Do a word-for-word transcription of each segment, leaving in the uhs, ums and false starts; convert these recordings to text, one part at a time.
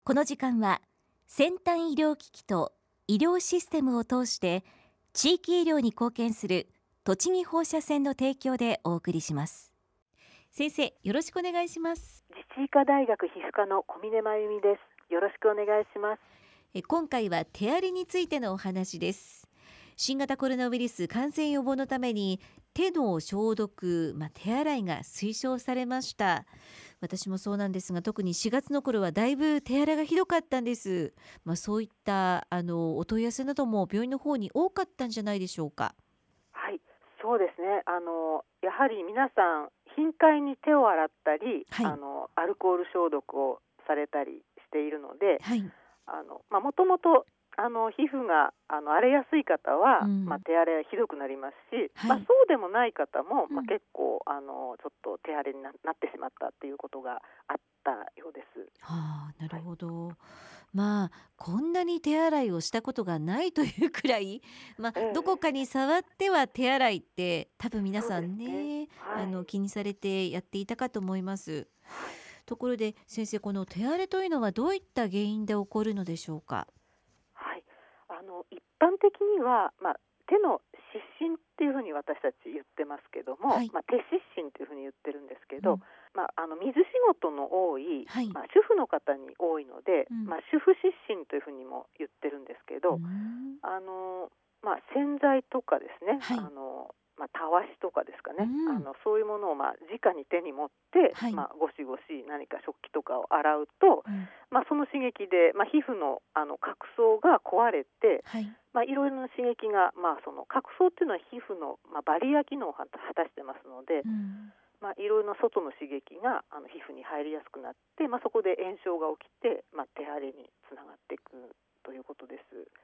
この時間は先端医療機器と医療システムを通して地域医療に貢献する栃木放射線の提供でお送りします。先生、よろしくお願いします。 自治医科大学皮膚科の小峰真由美です。よろしくお願いします。 え今回は手荒れについてのお話です。新型コロナウイルス感染予防のために手の消毒、まあ、手洗いが推奨されました。私もそうなんですが、特にしがつの頃はだいぶ手荒れがひどかったんです。まあ、そういったあのお問い合わせなども病院の方に多かったんじゃないでしょうか。 はい、そうですね。あのやはり皆さん頻回に手を洗ったり、 はいあのアルコール消毒をされたりしているので、 はい、 あのまあもともとあの皮膚があの荒れやすい方は、 うんまあ、手荒れがひどくなりますし、 はいまあ、そうでもない方も、 うんまあ、結構あのちょっと手荒れにな、なってしまったっていうことがあったようです。 はあ、なるはいほど。まあこんなに手洗いをしたことがないというくらい、まあ、 ええ、 どこかに触っては手洗いって多分皆そうさんですね。 ね、 はい。 あの気にされてやっていたかと思います。 はい。 ところで先生、この手荒れというのはどういった原因で起こるのでしょうか。 はい、あの一般的には、まあ、手の湿疹っていうふうに私たち言ってますけども、 はい、 まあ、手湿疹というふうに言ってるんですけど、 うん、 まあ、あの水仕事の多い、 はい、 まあ、主婦の方に多いので、 うん、 まあ、主婦湿疹というふうにも言ってるんですけうーど、 ん、 あの、まあ、洗剤とかですね、 はい、 あのまあ、たわしとかですかね、あうん、 のそういうものをまあ直に手に持って、 はい、 まあ、ゴシゴシ何か食器とかを洗うと、 うん、 まあ、その刺激で、まあ、皮膚のあの角層が壊れて、 はい、 まあ、いろいろな刺激が、まあ、その角層っていうのは皮膚の、まあ、バリア機能を果たしてますので、 うん、 まあ、いろいろな外の刺激があの皮膚に入りやすくなって、まあ、そこで炎症が起きて、まあ、手荒れにつながっていくということです。 うん、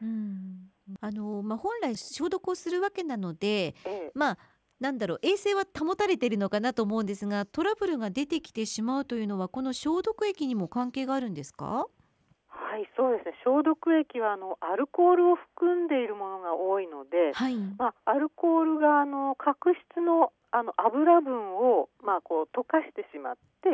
あの、まあ、本来消毒をするわけなので、 ええ、 まあなんだろう、衛生は保たれているのかなと思うんですが、トラブルが出てきてしまうというのはこの消毒液にも関係があるんですか。 はい、そうですね。消毒液はあのアルコールを含んでいるものが多いので、 はい、 まあ、アルコールがあの角質のあの油分をまあこう溶かしてしまって、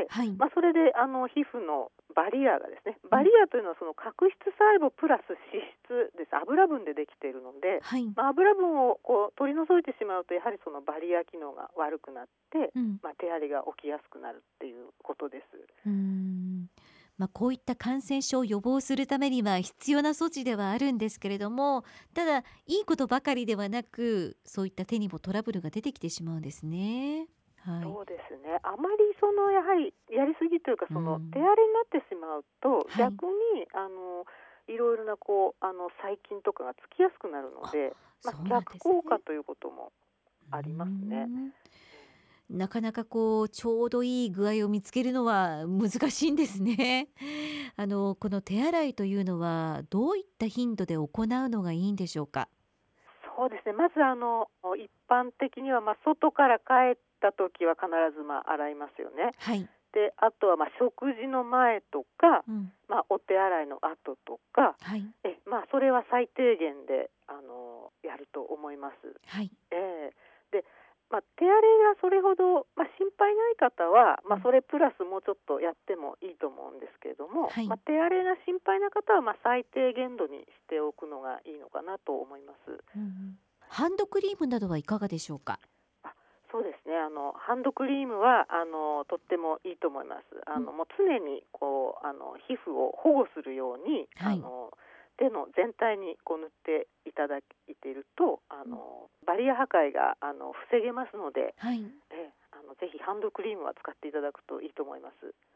はい、 まあ、それであの皮膚のバリアがですね、 うん、 バリアというのはその角質細胞プラス脂質です。油分でできているので、 はい、 まあ、油分をこう取り除いてしまうとやはりそのバリア機能が悪くなって、 うん、 まあ、手荒れが起きやすくなるっていうことです。 うーん、まあ、こういった感染症を予防するためには必要な措置ではあるんですけれども、ただいいことばかりではなく、そういった手にもトラブルが出てきてしまうんですね。はい。 そうですね。あまりそのやはりやりすぎというか、 うその手ん。 荒れになってしまうとはい。 逆にあのいろいろなこうあの細菌とかがつきやすくなるのあ、 で、まあ、 そうなん逆ですね。 効果ということもうーありますね。 ん。なかなかこうちょうどいい具合を見つけるのは難しいんですね。あのこの手洗いというのはどういった頻度で行うのがいいんでしょうか。 そうですね。まずあの一般的にはまあ外から帰った時は必ずまあ洗いますよね。 はい。 で、あとはまあ食事の前とか、 うん。 まあ、お手洗いの後とか、 はい。 えまあ、それは最低限であのやると思います。 はい。 ええで、まあ、手荒れがそれほど、まあ、心配ない方は、まあ、 うん。 それプラスもうちょっとやってもいいと思うんですけれども、 はい。 まあ、手荒れが心配な方は、まあ、最低限度にしておくのがいいのかなと思います。 うんうん。ハンドクリームなどはいかがでしょうか。 あ、そうですね。あのハンドクリームはあのとってもいいと思います。あうん。 のもう常にこうあの皮膚を保護するようにはい。 あの手の全体にこう塗っていただいているとあうん。 のバリア破壊があの防げますので、 はい。 ええ、あのぜひハンドクリームは使っていただくといいと思います。 うん。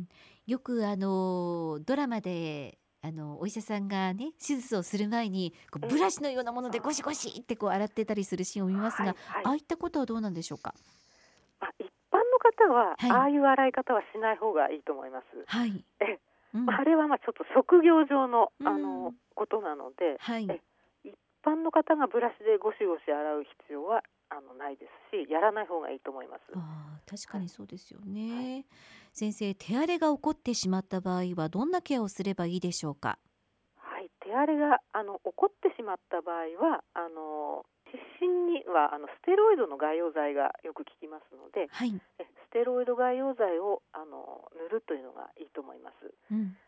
よくあのドラマであのお医者さんがね手術をする前にこうええ、 ブラシのようなものでゴシゴシってこう洗ってたりするシーンを見ますが、 はいはい。 ああいったことはどうなんでしょうか。 まあ、一般の方ははい。 ああいう洗い方はしない方がいいと思います。 はい。 ええ、まあ、 うん。 あれはまあちょっと職業上のうあのん。 ことなので、 はい。 え一般の方がブラシでゴシゴシ洗う必要はあのないですし、やらない方がいいと思います。 ああ、確かはいにそうですよはい。 ね。先生、手荒れが起こってしまった場合はどんなケアをすればいいでしょうか。 はい、手荒れがあの起こってしまった場合はあの湿疹にはあのステロイドの外用剤がよく効きますので、 はい。 えステロイド外用剤をあの塗るというのがいいと思います。 うん。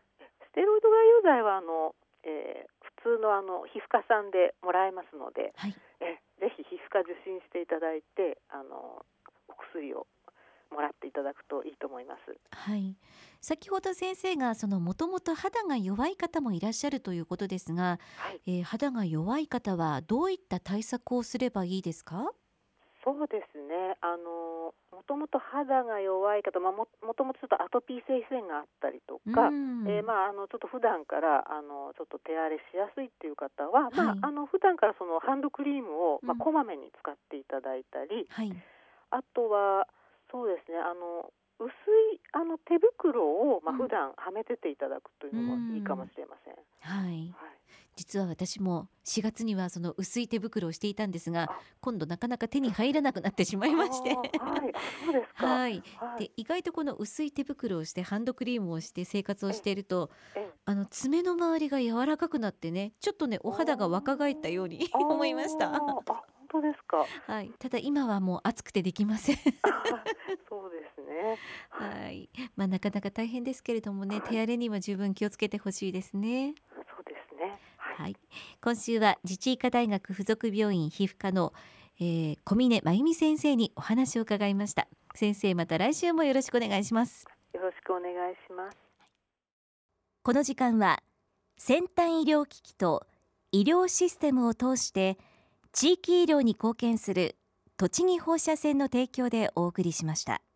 ステロイド外用剤はあの、えー普通のあの皮膚科さんでもらえますので、 はい、 えぜひ皮膚科受診していただいて、あのお薬をもらっていただくといいと思います。 はい、先ほど先生がそのもともと肌が弱い方もいらっしゃるということですが、 はい、 えー肌が弱い方はどういった対策をすればいいですか？ そうですね。あのもともと肌が弱い方、まあ、ももともとちょっとアトピー性皮膚炎があったりとうか、 ん、 えーまあ、あのちょっと普段からあのちょっと手荒れしやすいっていう方は、まあ、 はい、 あの普段からそのハンドクリームを、まあ、 うん、 こまめに使っていただいたり、 はい、 あとはそうですね、あの薄いあの手袋を、まあ、 うん、 普段はめてていただくといううのもいいかもん、 しれません。 はい。 はい。 実は私もしがつにはその薄い手袋をしていたんですが、 あ、 今度なかなか手に入らなくなってしまいあましてー、はい。あ、そうですか。 はい。 はい。 で、意外とこの薄い手袋をしてハンドクリームをして生活をしえ、 ていると、 え、 あの爪の周りが柔らかくなってね、ちょっとねお肌が若返ったようにあー思いました。 あー、あ、本当ですか。 はい。ただ今はもう暑くてできません。 あそうですね。はい。 はい。まあなかなか大変ですけれどもね、 はい。 手荒れには十分気をつけてほしいですね。 そうですね。はい。 はい。今週は自治医科大学附属病院皮膚科の、えー小峰真由美先生にお話を伺いました。先生、また来週もよろしくお願いします。 よろしくお願いします。 この時間は先端医療機器と医療システムを通して地域医療に貢献する栃木放射線の提供でお送りしました。